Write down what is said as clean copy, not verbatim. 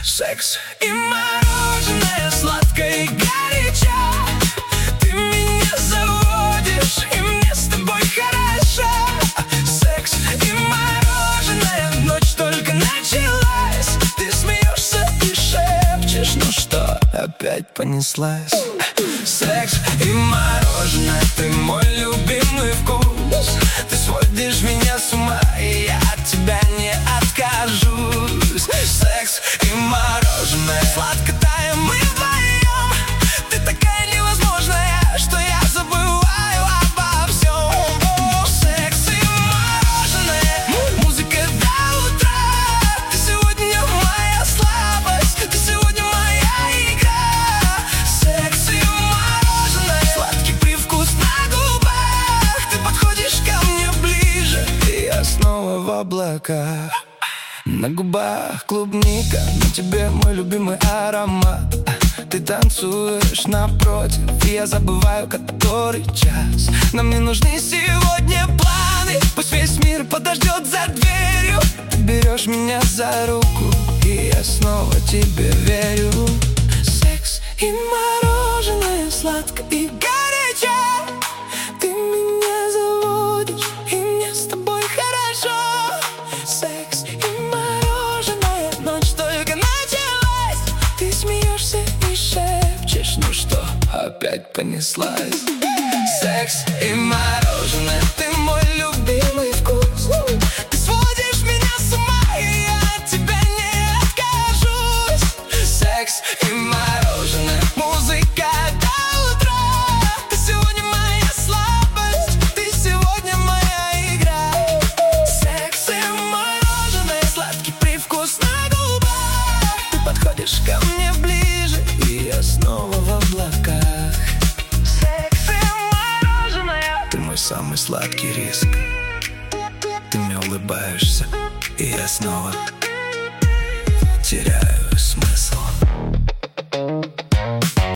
Секс и мороженое, сладкое и горячо. Ты меня заводишь, и мне с тобой хорошо. Секс и мороженое, ночь только началась. Ты смеешься и шепчешь, ну что, опять понеслась. Секс и мороженое, ты мой любимый вкус. Ты сводишь меня с ума, и я от тебя не откажусь. Секс и мороженое, сладко таем мы вдвоем. Ты такая невозможная, что я забываю обо всем. Секс и мороженое, музыка до утра. Ты сегодня моя слабость, ты сегодня моя игра. Секс и мороженое, сладкий привкус на губах. Ты подходишь ко мне ближе, и я снова в облаках. На губах клубника, на тебе мой любимый аромат. Ты танцуешь напротив, и я забываю, который час. Нам не нужны сегодня планы, пусть весь мир подождет за дверью. Ты берешь меня за руку, и я снова тебе верю. Секс и мороженое, сладко и горячо. Ты меня заводишь, и мне с тобой хорошо. Секс и мороженое, ночь только началась. Ты смеешься и шепчешь, ну что, опять понеслась. Секс и мороженое, ты мой любимый вкус. Ты сводишь меня с ума, и я от тебя не откажусь. Секс и мороженое, музыка до утра. Ты сегодня моя слабость, ты сегодня моя игра. Секс и мороженое, сладкий привкус на губах. Ты подходишь ко мне ближе, и я снова в облаках. Секс и мороженое, ты мой самый сладкий риск. Ты мне улыбаешься, и я снова теряю.